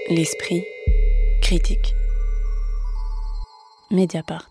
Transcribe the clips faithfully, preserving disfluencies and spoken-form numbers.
L'esprit critique. Mediapart.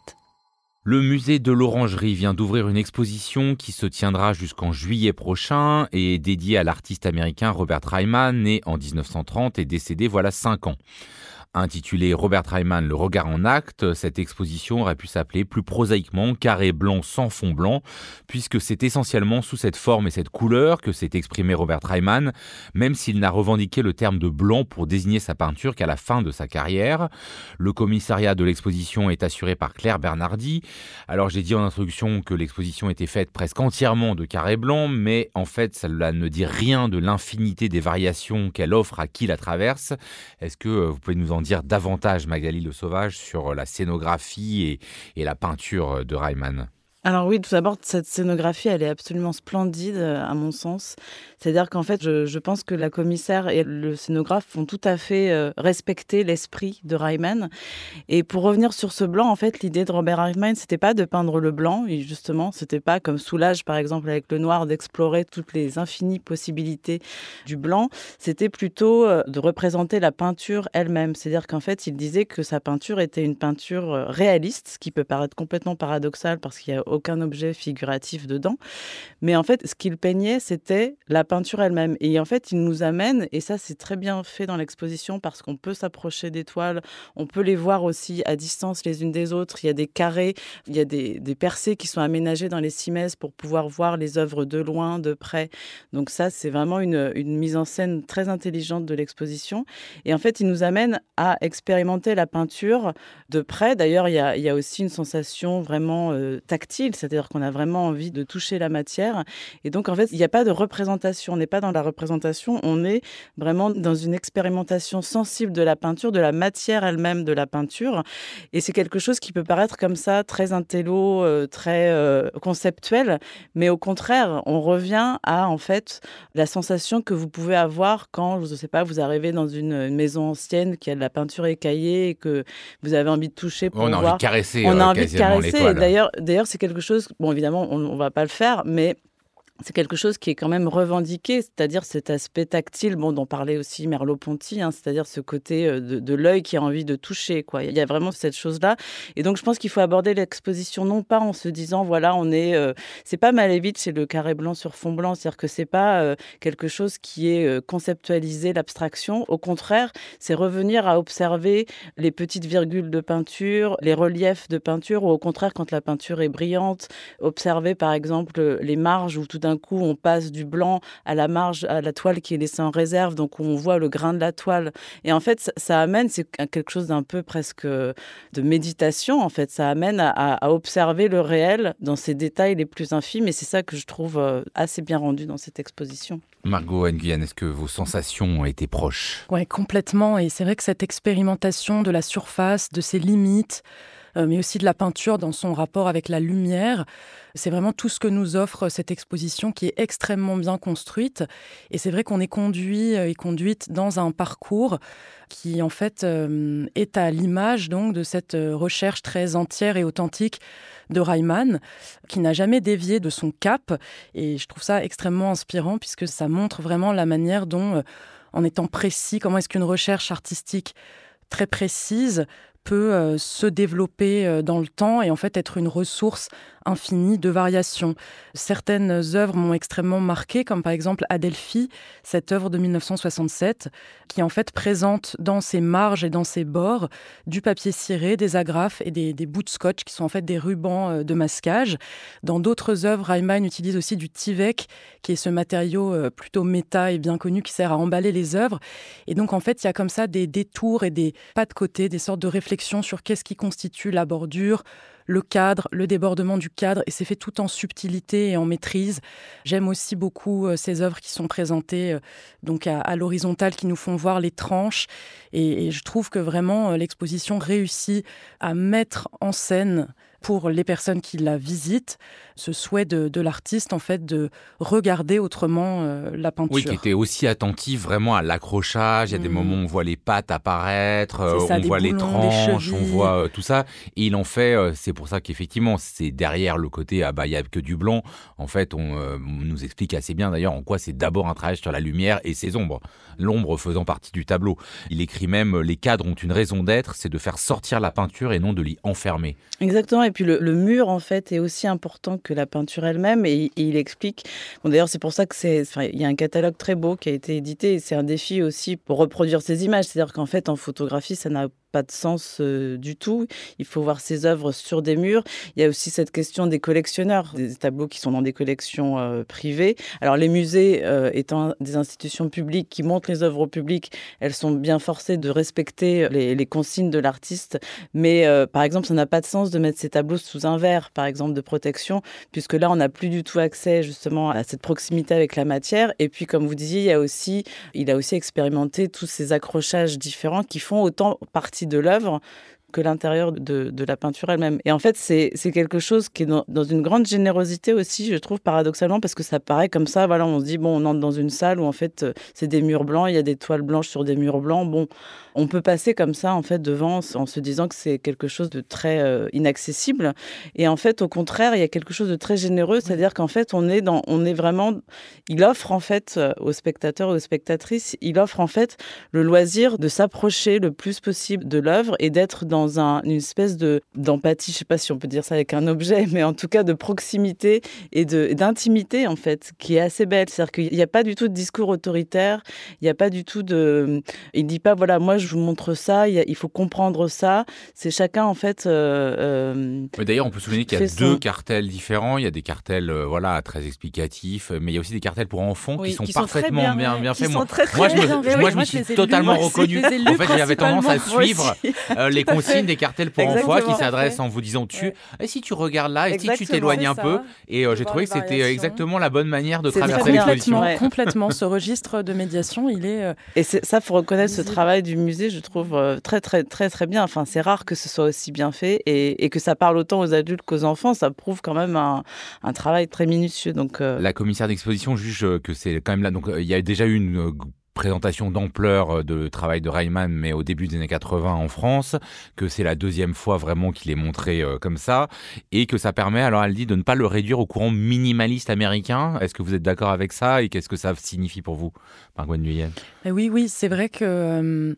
Le musée de l'Orangerie vient d'ouvrir une exposition qui se tiendra jusqu'en juillet prochain et est dédiée à l'artiste américain Robert Ryman, né en dix-neuf cent trente et décédé voilà cinq ans. Intitulée Robert Ryman, le regard en acte, cette exposition aurait pu s'appeler plus prosaïquement Carré blanc sans fond blanc, puisque c'est essentiellement sous cette forme et cette couleur que s'est exprimé Robert Ryman, même s'il n'a revendiqué le terme de blanc pour désigner sa peinture qu'à la fin de sa carrière. Le commissariat de l'exposition est assuré par Claire Bernardi. Alors j'ai dit en introduction que l'exposition était faite presque entièrement de carrés blancs, mais en fait cela ne dit rien de l'infinité des variations qu'elle offre à qui la traverse. Est-ce que vous pouvez nous en dire davantage, Magali Le Sauvage, sur la scénographie et, et la peinture de Ryman? Alors oui, tout d'abord, cette scénographie, elle est absolument splendide, à mon sens. C'est-à-dire qu'en fait, je, je pense que la commissaire et le scénographe ont tout à fait euh, respecté l'esprit de Ryman. Et pour revenir sur ce blanc, en fait, l'idée de Robert Ryman, c'était pas de peindre le blanc, et justement, c'était pas comme Soulage, par exemple, avec le noir, d'explorer toutes les infinies possibilités du blanc. C'était plutôt euh, de représenter la peinture elle-même. C'est-à-dire qu'en fait, il disait que sa peinture était une peinture euh, réaliste, ce qui peut paraître complètement paradoxal parce qu'il y a aucun objet figuratif dedans. Mais en fait, ce qu'il peignait, c'était la peinture elle-même. Et en fait, il nous amène, et ça, c'est très bien fait dans l'exposition parce qu'on peut s'approcher des toiles, on peut les voir aussi à distance les unes des autres. Il y a des carrés, il y a des, des percées qui sont aménagées dans les cimaises pour pouvoir voir les œuvres de loin, de près. Donc ça, c'est vraiment une, une mise en scène très intelligente de l'exposition. Et en fait, il nous amène à expérimenter la peinture de près. D'ailleurs, il y a, il y a aussi une sensation vraiment euh, tactile, c'est-à-dire qu'on a vraiment envie de toucher la matière. Et donc, en fait, il n'y a pas de représentation. On n'est pas dans la représentation, on est vraiment dans une expérimentation sensible de la peinture, de la matière elle-même de la peinture. Et c'est quelque chose qui peut paraître comme ça, très intello, euh, très euh, conceptuel. Mais au contraire, on revient à, en fait, la sensation que vous pouvez avoir quand, je ne sais pas, vous arrivez dans une, une maison ancienne qui a de la peinture écaillée et que vous avez envie de toucher pour on voir. On a envie de caresser. On a euh, envie de caresser. Et d'ailleurs, d'ailleurs, c'est quelque chose, bon, évidemment, on ne va pas le faire, mais c'est quelque chose qui est quand même revendiqué, c'est-à-dire cet aspect tactile, bon, dont parlait aussi Merleau-Ponty, hein, c'est-à-dire ce côté de, de l'œil qui a envie de toucher, quoi. Il y a vraiment cette chose-là. Et donc, je pense qu'il faut aborder l'exposition non pas en se disant, voilà, on est... Euh, c'est pas Malevich, c'est le carré blanc sur fond blanc, c'est-à-dire que c'est pas euh, quelque chose qui est euh, conceptualisé, l'abstraction. Au contraire, c'est revenir à observer les petites virgules de peinture, les reliefs de peinture, ou au contraire, quand la peinture est brillante, observer, par exemple, les marges où tout d'un coup, on passe du blanc à la marge, à la toile qui est laissée en réserve, donc on voit le grain de la toile. Et en fait, ça, ça amène, c'est quelque chose d'un peu presque de méditation, en fait. Ça amène à, à observer le réel dans ses détails les plus infimes, et c'est ça que je trouve assez bien rendu dans cette exposition. Margot Nguyen, est-ce que vos sensations ont été proches? Oui, complètement. Et c'est vrai que cette expérimentation de la surface, de ses limites, euh, mais aussi de la peinture dans son rapport avec la lumière, c'est vraiment tout ce que nous offre cette exposition qui est extrêmement bien construite. Et c'est vrai qu'on est conduit et conduite dans un parcours qui, en fait, euh, est à l'image donc de cette recherche très entière et authentique de Ryman, qui n'a jamais dévié de son cap. Et je trouve ça extrêmement inspirant puisque ça montre vraiment la manière dont, en étant précis, comment est-ce qu'une recherche artistique très précise peut euh, se développer euh, dans le temps et en fait être une ressource infinie de variations. Certaines œuvres m'ont extrêmement marquée, comme par exemple Adelphi, cette œuvre de dix-neuf cent soixante-sept, qui en fait présente dans ses marges et dans ses bords du papier ciré, des agrafes et des, des bouts de scotch qui sont en fait des rubans de masquage. Dans d'autres œuvres, Ryman utilise aussi du Tyvek, qui est ce matériau plutôt méta et bien connu qui sert à emballer les œuvres. Et donc en fait, il y a comme ça des détours et des pas de côté, des sortes de réflexions sur qu'est-ce qui constitue la bordure, le cadre, le débordement du cadre, et c'est fait tout en subtilité et en maîtrise. J'aime aussi beaucoup euh, ces œuvres qui sont présentées euh, donc à, à l'horizontale, qui nous font voir les tranches, et, et je trouve que vraiment euh, l'exposition réussit à mettre en scène pour les personnes qui la visitent, ce souhait de, de l'artiste, en fait, de regarder autrement euh, la peinture. Oui, qui était aussi attentif vraiment à l'accrochage. Il y a mmh. des moments où on voit les pattes apparaître, euh, ça, on voit boulons, les tranches, on voit euh, tout ça. Et il en fait, euh, c'est pour ça qu'effectivement, c'est derrière le côté, ah bah, il n'y a que du blanc. En fait, on, euh, on nous explique assez bien d'ailleurs en quoi c'est d'abord un travail sur la lumière et ses ombres. L'ombre faisant partie du tableau. Il écrit même, les cadres ont une raison d'être, c'est de faire sortir la peinture et non de l'y enfermer. Exactement. Et puis le, le mur, en fait, est aussi important que la peinture elle-même. Et, et il explique, bon, d'ailleurs, c'est pour ça que c'est, enfin, il y a un catalogue très beau qui a été édité. Et c'est un défi aussi pour reproduire ces images. C'est-à-dire qu'en fait, en photographie, ça n'a pas de sens euh, du tout. Il faut voir ces œuvres sur des murs. Il y a aussi cette question des collectionneurs, des tableaux qui sont dans des collections euh, privées. Alors les musées euh, étant des institutions publiques qui montrent les œuvres au public, elles sont bien forcées de respecter les, les consignes de l'artiste. Mais euh, par exemple, ça n'a pas de sens de mettre ces tableaux sous un verre, par exemple, de protection, puisque là, on n'a plus du tout accès justement à cette proximité avec la matière. Et puis, comme vous disiez, il y a aussi, il a aussi expérimenté tous ces accrochages différents qui font autant partie de l'œuvre que l'intérieur de, de la peinture elle-même. Et en fait, c'est, c'est quelque chose qui est dans, dans une grande générosité aussi, je trouve, paradoxalement, parce que ça paraît comme ça, voilà, on se dit, bon, on entre dans une salle où, en fait, c'est des murs blancs, il y a des toiles blanches sur des murs blancs, bon, on peut passer comme ça, en fait, devant, en se disant que c'est quelque chose de très euh, inaccessible. Et en fait, au contraire, il y a quelque chose de très généreux, c'est-à-dire qu'en fait, on est dans, on est vraiment, il offre, en fait, aux spectateurs, aux spectatrices, il offre, en fait, le loisir de s'approcher le plus possible de l'œuvre et d'être dans dans un, une espèce de, d'empathie, je ne sais pas si on peut dire ça avec un objet, mais en tout cas de proximité et de, d'intimité, en fait, qui est assez belle. C'est-à-dire qu'il n'y a pas du tout de discours autoritaire, il n'y a pas du tout de... Il ne dit pas, voilà, moi, je vous montre ça, il, y a, il faut comprendre ça. C'est chacun, en fait... Euh, euh, mais d'ailleurs, on peut souligner qu'il y a deux son... cartels différents. Il y a des cartels euh, voilà, très explicatifs, mais il y a aussi des cartels pour enfants oui, qui sont qui parfaitement sont bien, bien, bien faits. Moi, très, très moi, je me, moi, oui, je me suis totalement reconnu. En fait, j'avais tendance à suivre euh, les consignes des cartels pour Exactement. enfants qui s'adressent en vous disant tu, ouais. et si tu regardes là, et Exactement. si tu t'éloignes un peu. Et euh, j'ai trouvé que c'était variations. exactement la bonne manière de c'est traverser l'exposition. Ouais. Complètement, ce registre de médiation, il est... Euh, et c'est, ça, il faut reconnaître ce travail du musée, je trouve euh, très, très, très, très bien. Enfin, c'est rare que ce soit aussi bien fait et, et que ça parle autant aux adultes qu'aux enfants. Ça prouve quand même un, un travail très minutieux. Donc, euh... La commissaire d'exposition juge que c'est quand même là. Donc, il y a déjà eu une... Euh, présentation d'ampleur de travail de Reimann, mais au début des années quatre-vingts en France, que c'est la deuxième fois vraiment qu'il est montré euh, comme ça, et que ça permet, alors elle dit, de ne pas le réduire au courant minimaliste américain. Est-ce que vous êtes d'accord avec ça, et qu'est-ce que ça signifie pour vous, Margot Nguyen ? Oui, oui, c'est vrai que... Euh...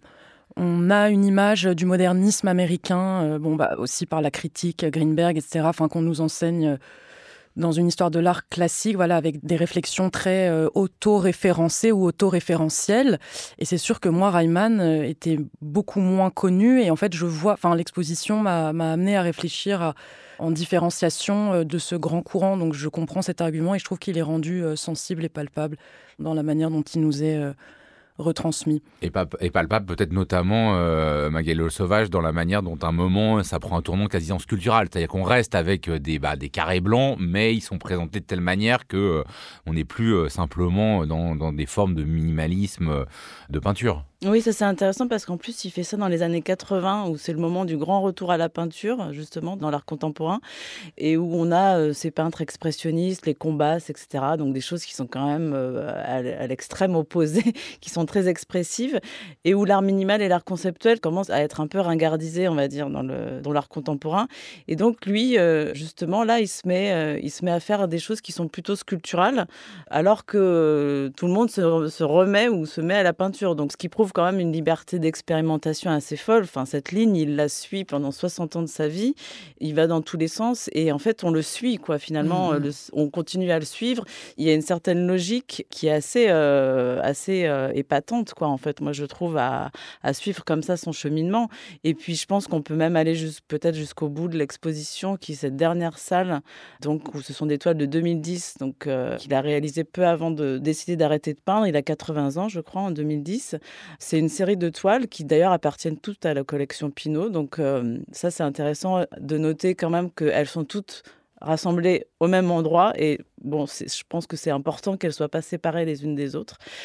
On a une image du modernisme américain, euh, bon, bah, aussi par la critique, Greenberg, et cetera, enfin, qu'on nous enseigne euh, dans une histoire de l'art classique, voilà, avec des réflexions très euh, auto-référencées ou auto-référentielles. Et c'est sûr que moi, Reimann euh, était beaucoup moins connu. Et en fait, je vois, enfin, l'exposition m'a, m'a amené à réfléchir à, en différenciation euh, de ce grand courant. Donc, je comprends cet argument et je trouve qu'il est rendu euh, sensible et palpable dans la manière dont il nous est... Euh, retransmis. Et, pa- et palpable peut-être notamment, euh, Magali Le Sauvage, dans la manière dont à un moment, ça prend un tournant quasiment sculptural. C'est-à-dire qu'on reste avec des, bah, des carrés blancs, mais ils sont présentés de telle manière qu'on euh, n'est plus euh, simplement dans, dans des formes de minimalisme euh, de peinture. Oui, ça c'est intéressant parce qu'en plus, il fait ça dans les années quatre-vingts, où c'est le moment du grand retour à la peinture, justement, dans l'art contemporain, et où on a euh, ces peintres expressionnistes, les Combas, et cetera. Donc des choses qui sont quand même euh, à, à l'extrême opposé, qui sont très expressives, et où l'art minimal et l'art conceptuel commencent à être un peu ringardisés, on va dire, dans, le, dans l'art contemporain. Et donc lui, euh, justement, là, il se, met, euh, il se met à faire des choses qui sont plutôt sculpturales, alors que euh, tout le monde se, se remet ou se met à la peinture. Donc ce qui prouve quand même une liberté d'expérimentation assez folle. Enfin, cette ligne, il la suit pendant soixante ans de sa vie. Il va dans tous les sens et en fait, on le suit, quoi. Finalement, mmh. le, on continue à le suivre. Il y a une certaine logique qui est assez, euh, assez euh, épatante, quoi. En fait, moi, je trouve à, à suivre comme ça son cheminement. Et puis, je pense qu'on peut même aller juste, peut-être jusqu'au bout de l'exposition, qui est cette dernière salle, donc où ce sont des toiles de deux mille dix, donc euh, qu'il a réalisé peu avant de décider d'arrêter de peindre. Il a quatre-vingts ans, je crois, en deux mille dix. C'est une série de toiles qui d'ailleurs appartiennent toutes à la collection Pinault. Donc euh, ça, c'est intéressant de noter quand même qu'elles sont toutes rassemblées au même endroit. Et bon, c'est, je pense que c'est important qu'elles ne soient pas séparées les unes des autres.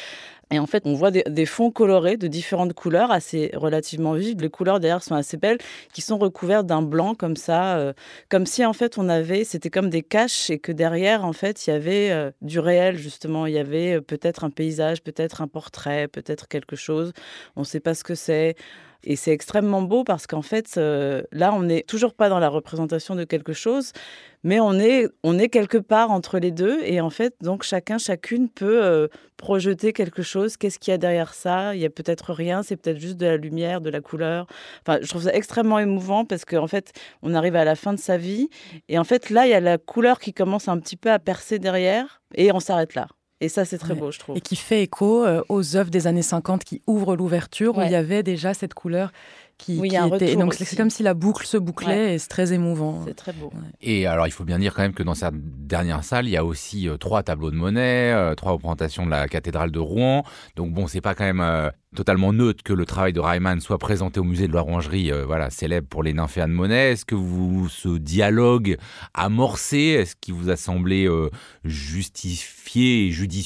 Et en fait, on voit des, des fonds colorés de différentes couleurs, assez relativement vives. Les couleurs derrière sont assez belles, qui sont recouvertes d'un blanc comme ça, euh, comme si en fait on avait, c'était comme des caches et que derrière en fait il y avait euh, du réel justement. Il y avait euh, peut-être un paysage, peut-être un portrait, peut-être quelque chose. On ne sait pas ce que c'est. Et c'est extrêmement beau parce qu'en fait, euh, là, on n'est toujours pas dans la représentation de quelque chose, mais on est, on est quelque part entre les deux. Et en fait, donc chacun, chacune peut euh, projeter quelque chose. Qu'est-ce qu'il y a derrière ça ? Il y a peut-être rien, c'est peut-être juste de la lumière, de la couleur. Enfin, je trouve ça extrêmement émouvant parce qu'en fait, on arrive à la fin de sa vie. Et en fait, là, il y a la couleur qui commence un petit peu à percer derrière et on s'arrête là. Et ça, c'est très ouais. beau, je trouve. Et qui fait écho euh, aux œuvres des années cinquante qui ouvrent l'ouverture, ouais. où il y avait déjà cette couleur qui, oui, qui y a un était... Donc, aussi. c'est comme si la boucle se bouclait ouais. et c'est très émouvant. C'est très beau. Ouais. Et alors, il faut bien dire quand même que dans cette dernière salle, il y a aussi euh, trois tableaux de Monet, euh, trois représentations de la cathédrale de Rouen. Donc bon, c'est pas quand même euh, totalement neutre que le travail de Reimann soit présenté au musée de l'Orangerie, euh, voilà, célèbre pour les nymphéas de Monet. Est-ce que vous, ce dialogue amorcé, est-ce qu'il vous a semblé euh, justifié et judicieux ?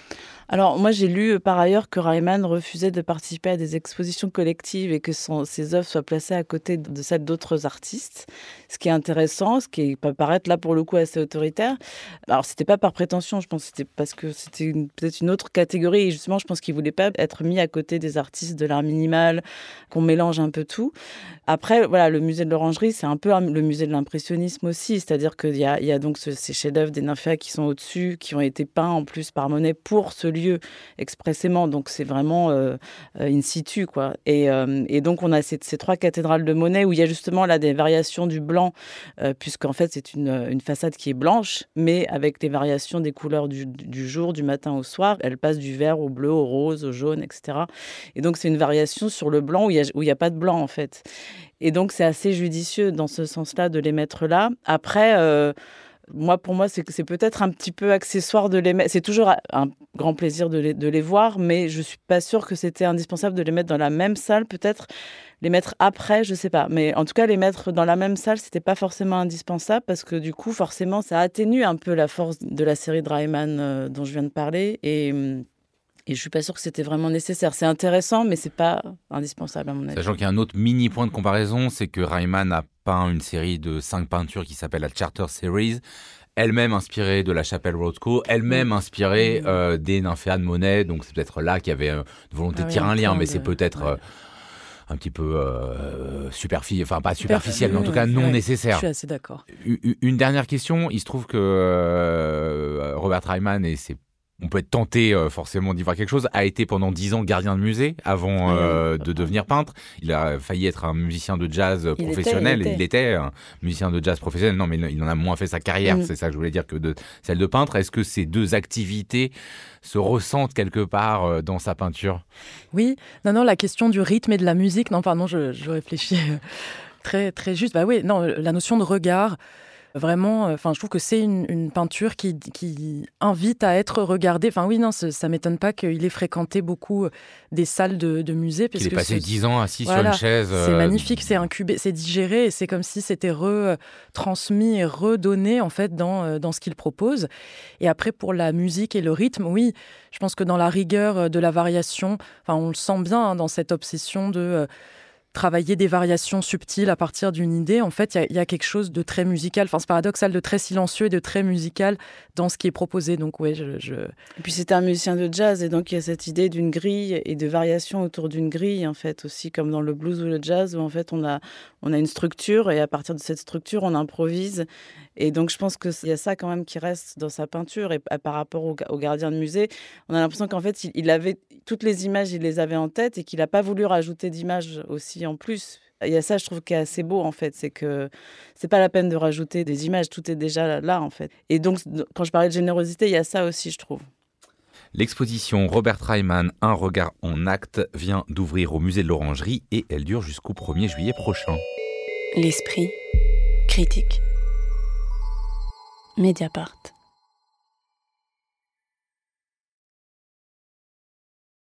Alors, moi, j'ai lu par ailleurs que Reimann refusait de participer à des expositions collectives et que son, ses œuvres soient placées à côté de celles d'autres artistes. Ce qui est intéressant, ce qui peut paraître là pour le coup assez autoritaire. Alors, c'était pas par prétention, je pense que c'était parce que c'était une, peut-être une autre catégorie. Et justement, je pense qu'il voulait pas être mis à côté des artistes de l'art minimal, qu'on mélange un peu tout. Après, voilà, le musée de l'Orangerie, c'est un peu le musée de l'impressionnisme aussi. C'est-à-dire qu'il y a, il y a donc ce, ces chefs-d'œuvre des nymphéas qui sont au-dessus, qui ont été peints en plus par Monet pour ce lieu expressément, donc c'est vraiment euh, in situ, quoi. Et, euh, et donc on a ces, ces trois cathédrales de Monet où il y a justement là des variations du blanc, euh, puisqu'en fait c'est une, une façade qui est blanche, mais avec les variations des couleurs du, du jour, du matin au soir. Elle passe du vert au bleu, au rose, au jaune, et cetera. Et donc c'est une variation sur le blanc où il y a, où il y a pas de blanc en fait. Et donc c'est assez judicieux dans ce sens-là de les mettre là. Après. Euh, Moi, pour moi, c'est, c'est peut-être un petit peu accessoire de les mettre. C'est toujours un grand plaisir de les, de les voir, mais je ne suis pas sûre que c'était indispensable de les mettre dans la même salle. Peut-être les mettre après, je ne sais pas. Mais en tout cas, les mettre dans la même salle, ce n'était pas forcément indispensable parce que du coup, forcément, ça atténue un peu la force de la série de Reimann euh, dont je viens de parler. Et... Et je ne suis pas sûre que c'était vraiment nécessaire. C'est intéressant, mais ce n'est pas indispensable à mon avis. Sachant qu'il y a un autre mini point de comparaison, c'est que Reimann a peint une série de cinq peintures qui s'appelle la Charter Series, elle-même inspirée de la Chapelle Rothko, elle-même inspirée euh, des nymphéas de Monet. Donc c'est peut-être là qu'il y avait euh, une volonté ah de tirer oui, un lien, mais de... c'est peut-être... Ouais. Euh, un petit peu euh, superficiel, enfin pas superficiel, mais en tout cas non ouais, nécessaire. Je suis assez d'accord. Une dernière question, il se trouve que euh, Robert Reimann et ses on peut être tenté euh, forcément d'y voir quelque chose, a été pendant dix ans gardien de musée avant euh, de devenir peintre. Il a failli être un musicien de jazz il professionnel. Était, il, était. il était un musicien de jazz professionnel. Non, mais il en a moins fait sa carrière, mmh. c'est ça que je voulais dire, que de celle de peintre. Est-ce que ces deux activités se ressentent quelque part euh, dans sa peinture ? Oui, non, non, la question du rythme et de la musique, non, pardon, je, je réfléchis très, très juste. Bah oui, non, la notion de regard... Vraiment, enfin, je trouve que c'est une, une peinture qui, qui invite à être regardée. Enfin, oui, non, ça ne m'étonne pas qu'il ait fréquenté beaucoup des salles de, de musées. Parce qu'il ait que passé dix ans assis voilà, sur une chaise. C'est euh... magnifique, c'est incubé, c'est digéré, et c'est comme si c'était retransmis et redonné, en fait, dans, dans ce qu'il propose. Et après, pour la musique et le rythme, oui, je pense que dans la rigueur de la variation, enfin, on le sent bien hein, dans cette obsession de... Euh, travailler des variations subtiles à partir d'une idée, en fait, il y, y a quelque chose de très musical, enfin c'est paradoxal, de très silencieux et de très musical dans ce qui est proposé. Donc oui, je, je... Et puis c'est un musicien de jazz, et donc il y a cette idée d'une grille et de variations autour d'une grille, en fait, aussi comme dans le blues ou le jazz, où en fait on a, on a une structure, et à partir de cette structure, on improvise. Et donc je pense qu'il y a ça quand même qui reste dans sa peinture, et par rapport au, au gardien de musée, on a l'impression qu'en fait, il, il avait toutes les images, il les avait en tête, et qu'il n'a pas voulu rajouter d'images aussi en plus. Il y a ça, je trouve, qui est assez beau, en fait. C'est que c'est pas la peine de rajouter des images. Tout est déjà là, en fait. Et donc, quand je parlais de générosité, il y a ça aussi, je trouve. L'exposition Robert Reimann, Un regard en acte, vient d'ouvrir au musée de l'Orangerie et elle dure jusqu'au premier juillet prochain. L'esprit critique. Mediapart.